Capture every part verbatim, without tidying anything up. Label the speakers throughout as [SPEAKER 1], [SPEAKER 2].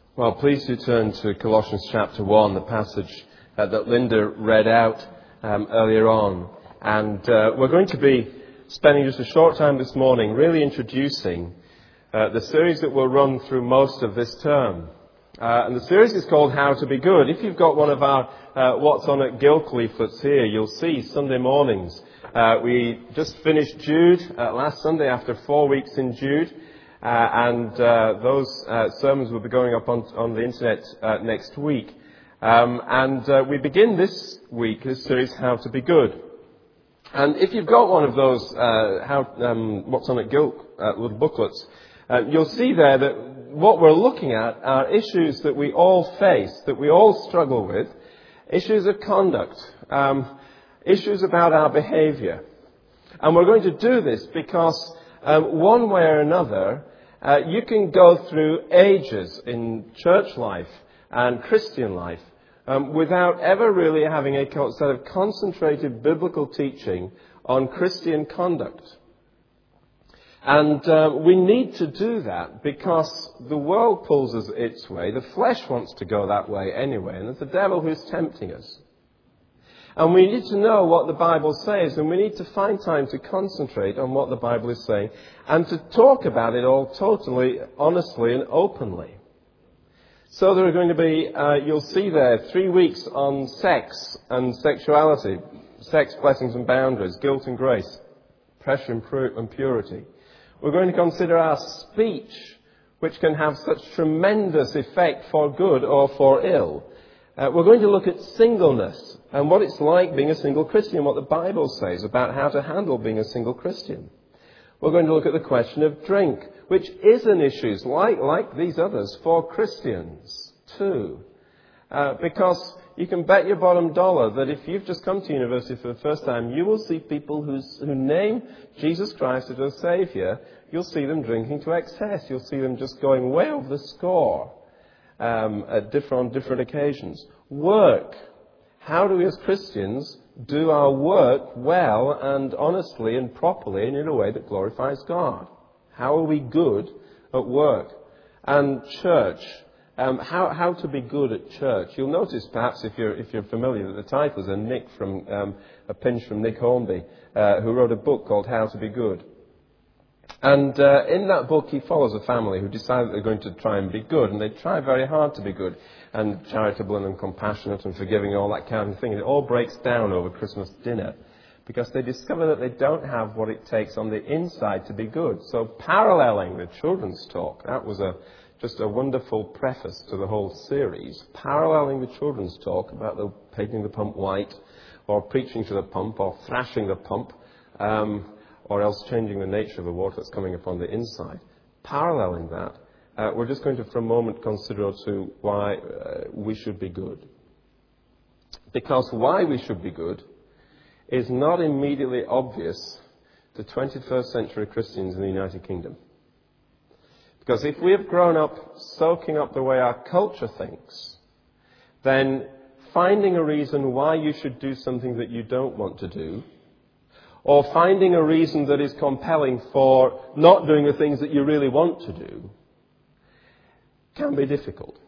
[SPEAKER 1] Well, please do turn to Colossians chapter one, the passage uh, that Linda read out um, earlier on. And uh, we're going to be spending just a short time this morning really introducing uh, the series that will run through most of this term. Uh, and the series is called How to Be Good. If you've got one of our uh, What's On at Guild leaflets here, you'll see Sunday mornings. Uh, we just finished Jude uh, last Sunday after four weeks in Jude. Uh, and uh, those uh, sermons will be going up on, on the internet uh, next week. Um, and uh, we begin this week, this series, How to Be Good. And if you've got one of those uh, how, um, What's On at Guild uh, little booklets, uh, you'll see there that what we're looking at are issues that we all face, that we all struggle with, issues of conduct, um, issues about our behaviour. And we're going to do this because um, one way or another, Uh, you can go through ages in church life and Christian life um, without ever really having a set of concentrated biblical teaching on Christian conduct. And uh, we need to do that because the world pulls us its way. The flesh wants to go that way anyway, and it's the devil who's tempting us. And we need to know what the Bible says, and we need to find time to concentrate on what the Bible is saying and to talk about it all totally, honestly and openly. So there are going to be, uh, you'll see there, three weeks on sex and sexuality, sex, blessings and boundaries, guilt and grace, pressure and purity. We're going to consider our speech, which can have such tremendous effect for good or for ill. Uh, we're going to look at singleness and what it's like being a single Christian, what the Bible says about how to handle being a single Christian. We're going to look at the question of drink, which is an issue, like, like these others, for Christians too. Uh, because you can bet your bottom dollar that if you've just come to university for the first time, you will see people who's, who name Jesus Christ as their Saviour. You'll see them drinking to excess. You'll see them just going way over the score. Um, at different, on different occasions. Work. How do we as Christians do our work well and honestly and properly and in a way that glorifies God? How are we good at work? And church. Um, how, how to be good at church. You'll notice perhaps if you're, if you're familiar that the titles are Nick from, um, a pinch from Nick Hornby, uh, who wrote a book called How to Be Good. And uh, in that book, he follows a family who decide that they're going to try and be good. And they try very hard to be good and charitable and compassionate and forgiving and all that kind of thing. And it all breaks down over Christmas dinner because they discover that they don't have what it takes on the inside to be good. So paralleling the children's talk, that was a just a wonderful preface to the whole series. Paralleling the children's talk about the painting the pump white or preaching to the pump or thrashing the pump. Um, or else changing the nature of the water that's coming upon the inside. Paralleling that, uh, we're just going to for a moment consider to why uh, we should be good. Because why we should be good is not immediately obvious to twenty-first century Christians in the United Kingdom. Because if we have grown up soaking up the way our culture thinks, then finding a reason why you should do something that you don't want to do, or finding a reason that is compelling for not doing the things that you really want to do, can be difficult.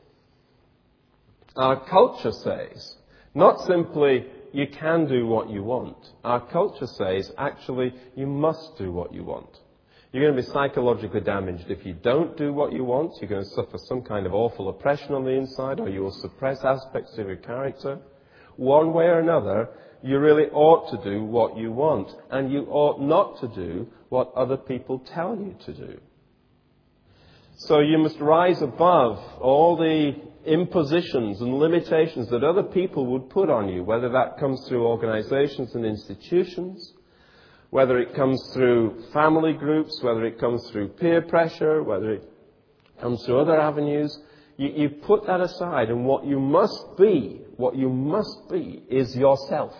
[SPEAKER 1] Our culture says, not simply you can do what you want. Our culture says, actually, you must do what you want. You're going to be psychologically damaged if you don't do what you want. You're going to suffer some kind of awful oppression on the inside, or you will suppress aspects of your character. One way or another, you really ought to do what you want, and you ought not to do what other people tell you to do. So you must rise above all the impositions and limitations that other people would put on you, whether that comes through organizations and institutions, whether it comes through family groups, whether it comes through peer pressure, whether it comes through other avenues. You, you put that aside, and what you must be, what you must be is yourself.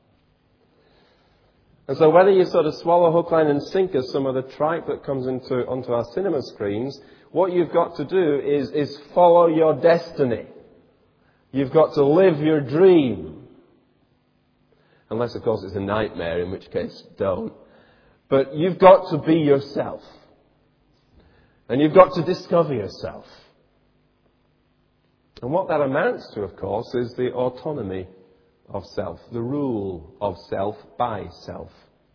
[SPEAKER 1] And so whether you sort of swallow hook, line and sinker some of the tripe that comes into onto our cinema screens, what you've got to do is, is follow your destiny. You've got to live your dream. Unless, of course, it's a nightmare, in which case, don't. But you've got to be yourself. And you've got to discover yourself. And what that amounts to, of course, is the autonomy of self, the rule of self by self.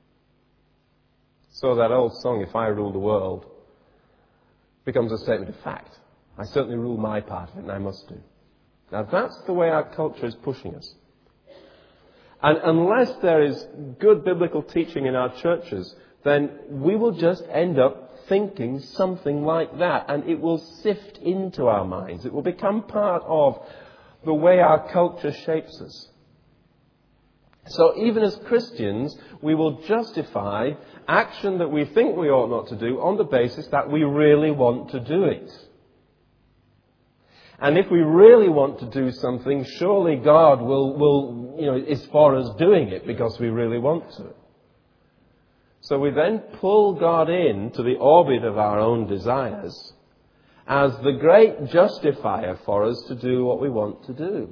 [SPEAKER 1] So that old song, "If I Rule the World," becomes a statement of fact. I certainly rule my part of it, and I must do. Now that's the way our culture is pushing us. And unless there is good biblical teaching in our churches, then we will just end up thinking something like that, and it will sift into our minds. It will become part of the way our culture shapes us. So even as Christians, we will justify action that we think we ought not to do on the basis that we really want to do it. And if we really want to do something, surely God will, will, you know, is for us doing it because we really want to. So we then pull God into the orbit of our own desires as the great justifier for us to do what we want to do.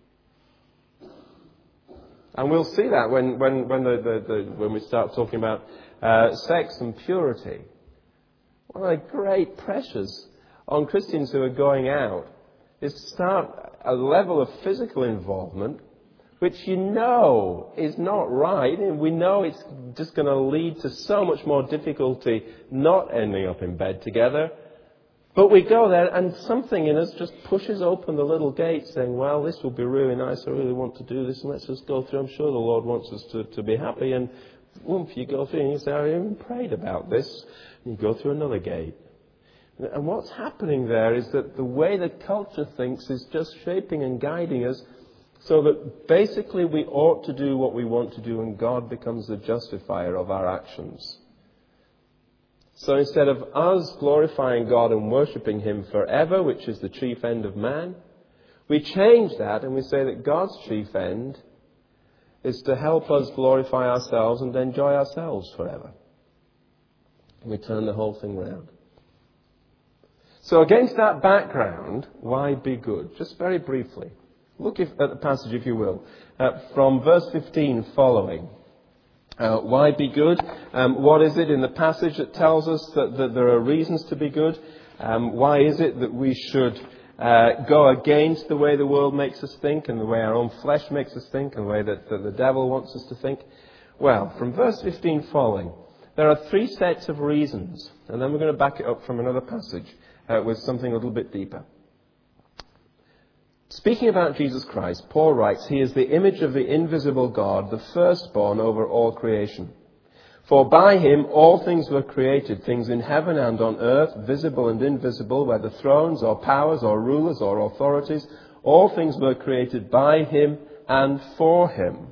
[SPEAKER 1] And we'll see that when, when, when, the, the, the, when we start talking about uh, sex and purity. One of the great pressures on Christians who are going out is to start a level of physical involvement which you know is not right, and we know it's just going to lead to so much more difficulty not ending up in bed together. But we go there, and something in us just pushes open the little gate saying, well, this will be really nice, I really want to do this, and let's just go through. I'm sure the Lord wants us to, to be happy. And oomph, you go through and you say, I even prayed about this. And you go through another gate. And what's happening there is that the way the culture thinks is just shaping and guiding us so that basically we ought to do what we want to do, and God becomes the justifier of our actions. So instead of us glorifying God and worshipping Him forever, which is the chief end of man, we change that and we say that God's chief end is to help us glorify ourselves and enjoy ourselves forever. And we turn the whole thing round. So against that background, why be good? Just very briefly. Look if, at the passage, if you will, uh, from verse fifteen following. Uh, why be good? Um, what is it in the passage that tells us that, that there are reasons to be good? Um, why is it that we should uh, go against the way the world makes us think and the way our own flesh makes us think and the way that, that the devil wants us to think? Well, from verse fifteen following, there are three sets of reasons, and then we're going to back it up from another passage uh, with something a little bit deeper. Speaking about Jesus Christ, Paul writes, He is the image of the invisible God, the firstborn over all creation. For by Him all things were created, things in heaven and on earth, visible and invisible, whether thrones or powers or rulers or authorities. All things were created by Him and for Him.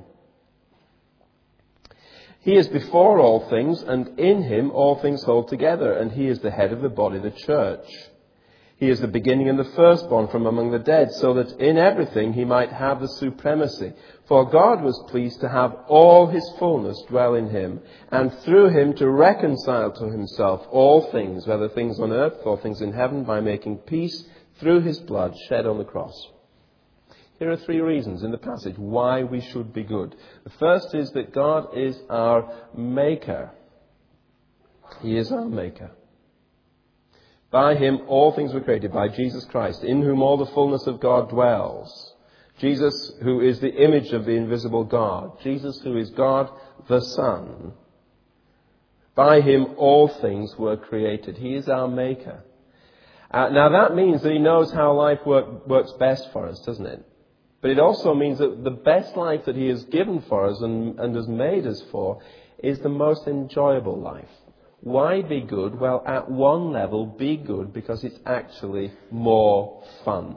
[SPEAKER 1] He is before all things, and in Him all things hold together, and He is the head of the body, the church. He is the beginning and the firstborn from among the dead, so that in everything He might have the supremacy. For God was pleased to have all His fullness dwell in Him, and through Him to reconcile to Himself all things, whether things on earth or things in heaven, by making peace through His blood shed on the cross. Here are three reasons in the passage why we should be good. The first is that God is our Maker. He is our Maker. By Him all things were created, by Jesus Christ, in whom all the fullness of God dwells. Jesus, who is the image of the invisible God. Jesus, who is God the Son. By Him all things were created. He is our Maker. Uh, now that means that He knows how life work, works best for us, doesn't it? But it also means that the best life that He has given for us and, and has made us for is the most enjoyable life. Why be good? Well, at one level, be good because it's actually more fun.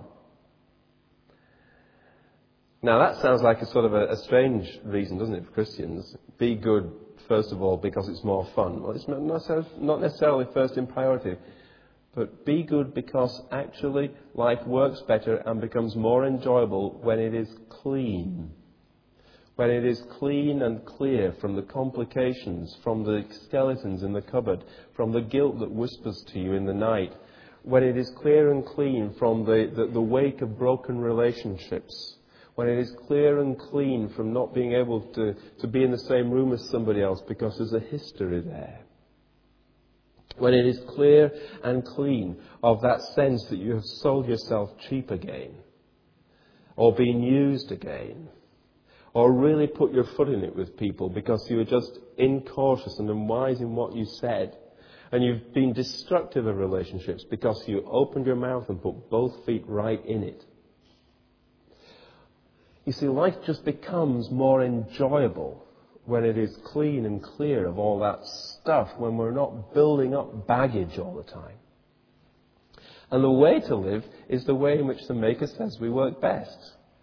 [SPEAKER 1] Now, that sounds like a sort of a, a strange reason, doesn't it, for Christians? Be good, first of all, because it's more fun. Well, it's not necessarily, not necessarily first in priority. But be good because actually life works better and becomes more enjoyable when it is clean. When it is clean and clear from the complications, from the skeletons in the cupboard, from the guilt that whispers to you in the night. When it is clear and clean from the, the, the wake of broken relationships. When it is clear and clean from not being able to, to be in the same room as somebody else because there's a history there. When it is clear and clean of that sense that you have sold yourself cheap again. or being used again, or really put your foot in it with people because you were just incautious and unwise in what you said, and you've been destructive of relationships because you opened your mouth and put both feet right in it. You see, life just becomes more enjoyable when it is clean and clear of all that stuff, when we're not building up baggage all the time. And the way to live is the way in which the Maker says we work best.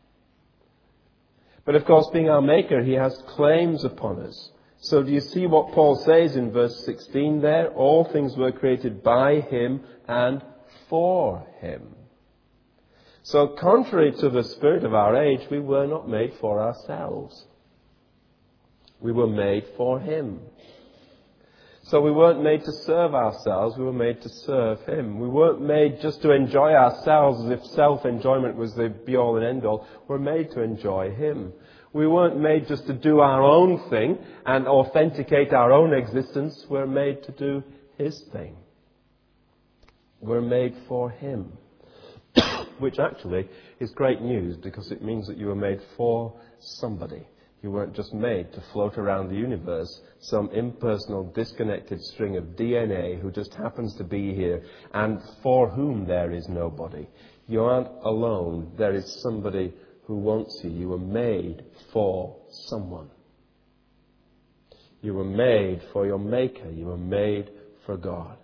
[SPEAKER 1] But of course, being our Maker, He has claims upon us. So do you see what Paul says in verse sixteen there? All things were created by Him and for Him. So contrary to the spirit of our age, we were not made for ourselves. We were made for Him. So we weren't made to serve ourselves, we were made to serve Him. We weren't made just to enjoy ourselves as if self-enjoyment was the be-all and end-all. We're made to enjoy Him. We weren't made just to do our own thing and authenticate our own existence. We're made to do His thing. We're made for Him. Which actually is great news because it means that you were made for somebody. You weren't just made to float around the universe, some impersonal, disconnected string of D N A who just happens to be here and for whom there is nobody. You aren't alone. There is somebody who wants you. You were made for someone. You were made for your Maker. You were made for God.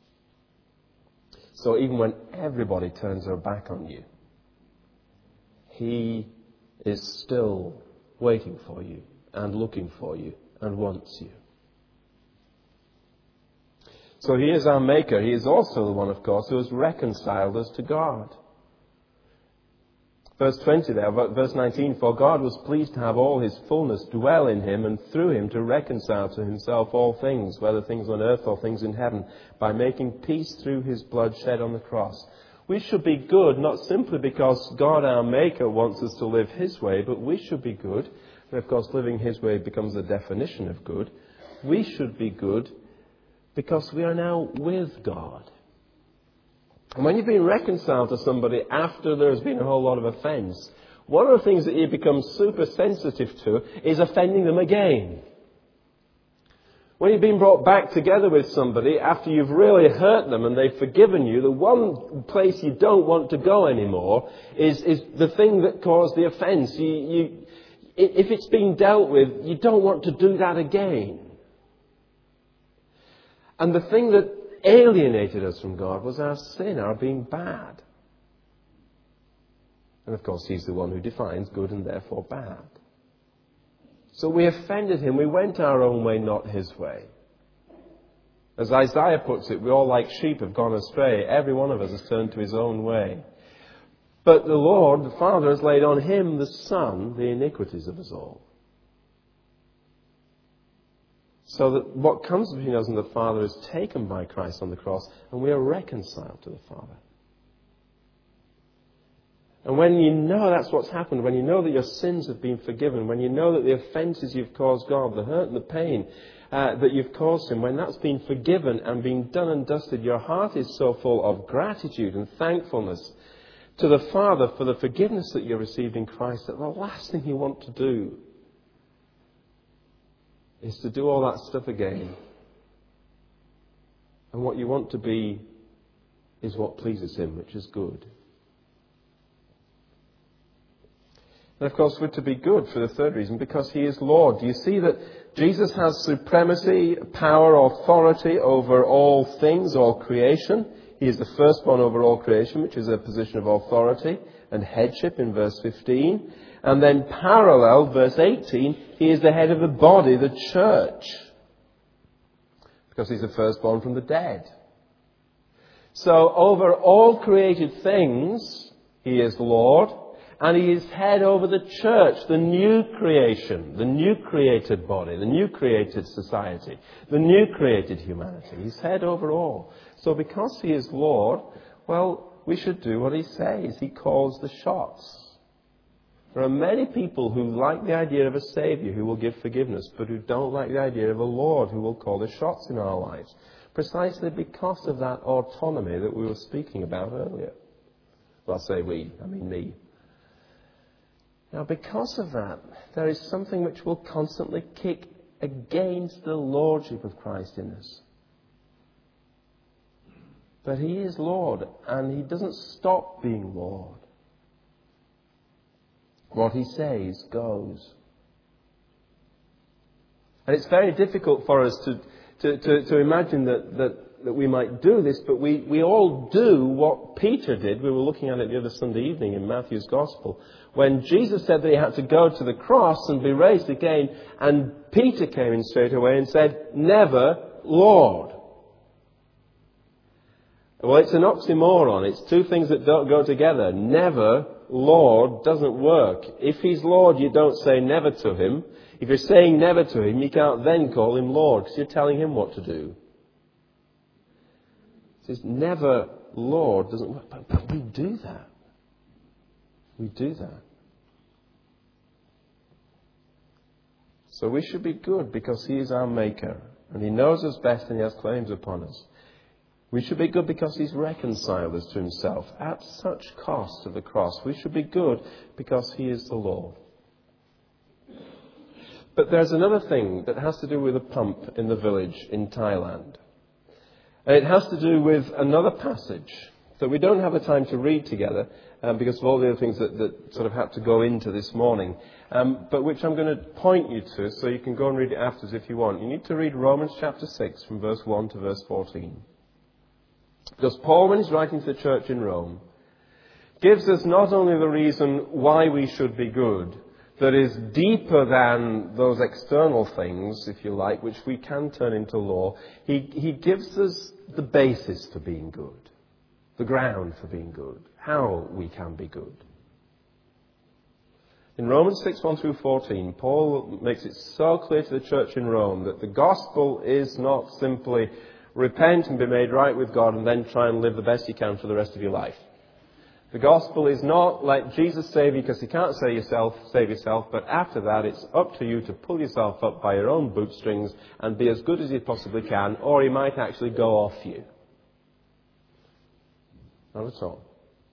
[SPEAKER 1] So even when everybody turns their back on you, He is still waiting for you and looking for you and wants you. So He is our Maker. He is also the one, of course, who has reconciled us to God. Verse twenty there, verse nineteen, for God was pleased to have all His fullness dwell in Him and through Him to reconcile to Himself all things, whether things on earth or things in heaven, by making peace through His blood shed on the cross. We should be good, not simply because God, our Maker, wants us to live His way, but we should be good. And of course, living His way becomes the definition of good. We should be good because we are now with God. And when you've been reconciled to somebody after there's been a whole lot of offence, one of the things that you become super sensitive to is offending them again. When you've been brought back together with somebody after you've really hurt them and they've forgiven you, the one place you don't want to go anymore is, is the thing that caused the offence. You, you, if it's been dealt with, you don't want to do that again. And the thing that alienated us from God was our sin, our being bad. And of course, He's the one who defines good and therefore bad. So we offended Him. We went our own way, not His way. As Isaiah puts it, we all like sheep have gone astray. Every one of us has turned to his own way. But the Lord, the Father, has laid on Him, the Son, the iniquities of us all. So that what comes between us and the Father is taken by Christ on the cross, and we are reconciled to the Father. And when you know that's what's happened, when you know that your sins have been forgiven, when you know that the offences you've caused God, the hurt and the pain uh, that you've caused Him, when that's been forgiven and been done and dusted, your heart is so full of gratitude and thankfulness to the Father for the forgiveness that you received in Christ that the last thing you want to do is to do all that stuff again. And what you want to be is what pleases Him, which is good. And of course, we're to be good for the third reason, because He is Lord. Do you see that Jesus has supremacy, power, authority over all things, all creation? He is the firstborn over all creation, which is a position of authority and headship in verse fifteen. And then parallel, verse eighteen, He is the head of the body, the church, because He's the firstborn from the dead. So over all created things, He is Lord, and He is head over the church, the new creation, the new created body, the new created society, the new created humanity. He's head over all. So because He is Lord, well, we should do what He says. He calls the shots. There are many people who like the idea of a Saviour who will give forgiveness, but who don't like the idea of a Lord who will call the shots in our lives, precisely because of that autonomy that we were speaking about earlier. Well, I say we, I mean me. Now, because of that, there is something which will constantly kick against the lordship of Christ in us. But he is Lord, and he doesn't stop being Lord. What he says goes. And it's very difficult for us to, to, to, to imagine that, that, that we might do this, but we, we all do what Peter did. We were looking at it the other Sunday evening in Matthew's Gospel, when Jesus said that he had to go to the cross and be raised again, and Peter came in straight away and said, "Never, Lord." Well, it's an oxymoron. It's two things that don't go together. Never, Lord, doesn't work. If he's Lord, you don't say never to him. If you're saying never to him, you can't then call him Lord, because you're telling him what to do. It says never, Lord, doesn't work. But, but we do that. We do that. So we should be good because he is our maker. And he knows us best and he has claims upon us. We should be good because he's reconciled us to himself at such cost to the cross. We should be good because he is the Lord. But there's another thing that has to do with a pump in the village in Thailand. And it has to do with another passage that we don't have the time to read together um, because of all the other things that, that sort of had to go into this morning. Um, but which I'm going to point you to so you can go and read it afterwards if you want. You need to read Romans chapter six from verse one to verse fourteen. Because Paul, when he's writing to the church in Rome, gives us not only the reason why we should be good, that is deeper than those external things, if you like, which we can turn into law. He, he gives us the basis for being good, the ground for being good, how we can be good. In Romans six, one through fourteen, Paul makes it so clear to the church in Rome that the gospel is not simply repent and be made right with God and then try and live the best you can for the rest of your life. The gospel is not let Jesus save you because you can't save yourself, save yourself, but after that it's up to you to pull yourself up by your own bootstrings and be as good as you possibly can, or he might actually go off you. Not at all.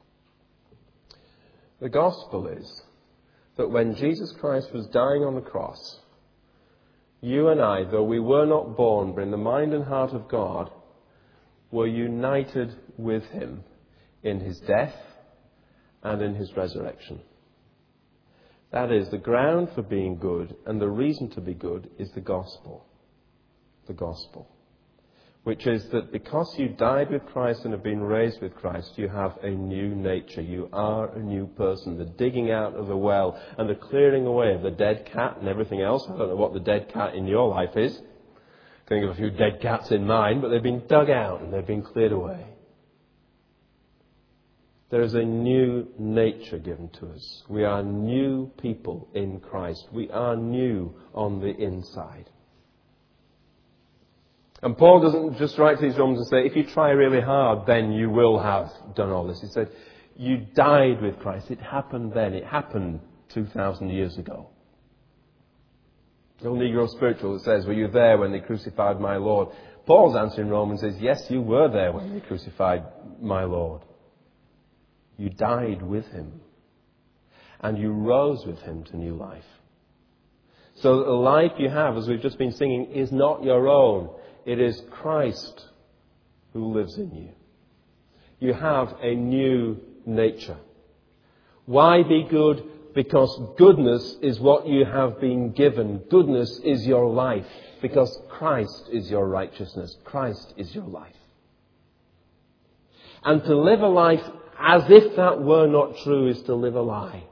[SPEAKER 1] The gospel is that when Jesus Christ was dying on the cross, you and I, though we were not born, but in the mind and heart of God, were united with him in his death and in his resurrection. That is, the ground for being good and the reason to be good is the gospel. The gospel. Which is that because you died with Christ and have been raised with Christ, you have a new nature. You are a new person. The digging out of the well and the clearing away of the dead cat and everything else. I don't know what the dead cat in your life is. I can think of a few dead cats in mine, but they've been dug out and they've been cleared away. There is a new nature given to us. We are new people in Christ. We are new on the inside. And Paul doesn't just write to these Romans and say, if you try really hard, then you will have done all this. He said, you died with Christ. It happened then. It happened two thousand years ago. The old Negro spiritual that says, were you there when they crucified my Lord? Paul's answer in Romans is, yes, you were there when they crucified my Lord. You died with him. And you rose with him to new life. So the life you have, as we've just been singing, is not your own. It is Christ who lives in you. You have a new nature. Why be good? Because goodness is what you have been given. Goodness is your life. Because Christ is your righteousness. Christ is your life. And to live a life as if that were not true is to live a lie.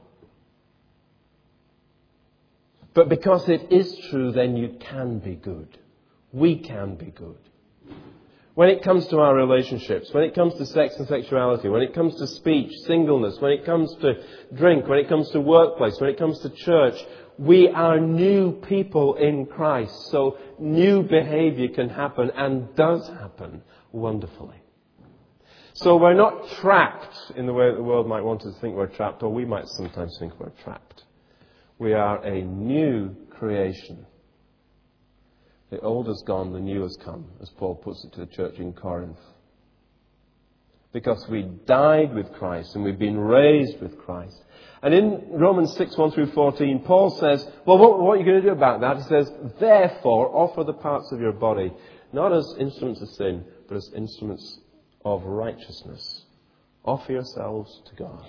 [SPEAKER 1] But because it is true, then you can be good. We can be good. When it comes to our relationships, when it comes to sex and sexuality, when it comes to speech, singleness, when it comes to drink, when it comes to workplace, when it comes to church, we are new people in Christ. So new behavior can happen and does happen wonderfully. So we're not trapped in the way that the world might want us to think we're trapped, or we might sometimes think we're trapped. We are a new creation. The old has gone, the new has come, as Paul puts it to the church in Corinth. because we died with Christ and we've been raised with Christ. And in Romans six, one through fourteen, Paul says, well, what, what are you going to do about that? He says, therefore, offer the parts of your body, not as instruments of sin, but as instruments of righteousness. Offer yourselves to God,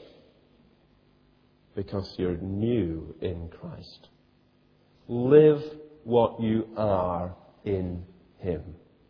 [SPEAKER 1] because you're new in Christ. Live what you are in Him.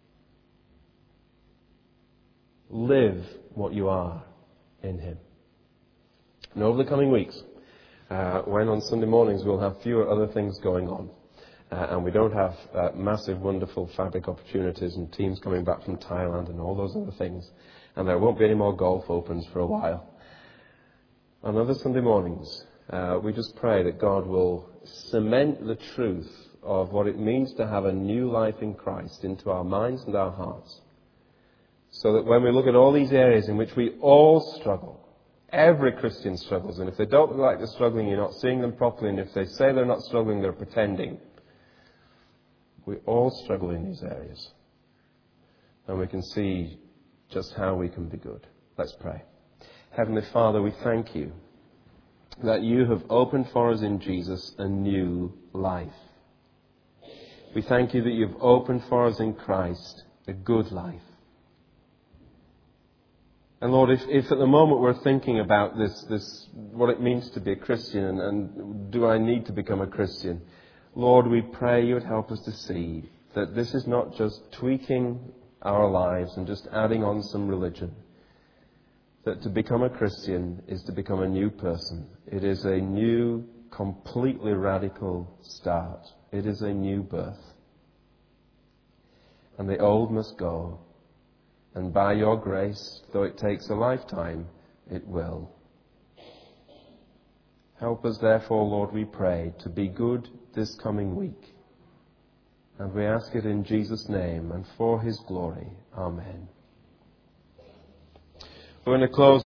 [SPEAKER 1] Live what you are in Him. And over the coming weeks, uh, when on Sunday mornings we'll have fewer other things going on, uh, and we don't have uh, massive, wonderful fabric opportunities and teams coming back from Thailand and all those other things, and there won't be any more golf opens for a while. On other Sunday mornings, uh, we just pray that God will cement the truth of what it means to have a new life in Christ into our minds and our hearts, so that when we look at all these areas in which we all struggle, every Christian struggles, and if they don't look like they're struggling, you're not seeing them properly, and if they say they're not struggling, they're pretending. We all struggle in these areas, and we can see just how we can be good. Let's pray. Heavenly Father, we thank you that you have opened for us in Jesus a new life. We thank you that you've opened for us in Christ a good life. And Lord, if, if at the moment we're thinking about this, this, what it means to be a Christian, and, and do I need to become a Christian? Lord, we pray you would help us to see that this is not just tweaking our lives and just adding on some religion. That to become a Christian is to become a new person. It is a new, completely radical start. It is a new birth. And the old must go. And by your grace, though it takes a lifetime, it will. Help us therefore, Lord, we pray, to be good this coming week. And we ask it in Jesus' name and for His glory. Amen. We're going to close.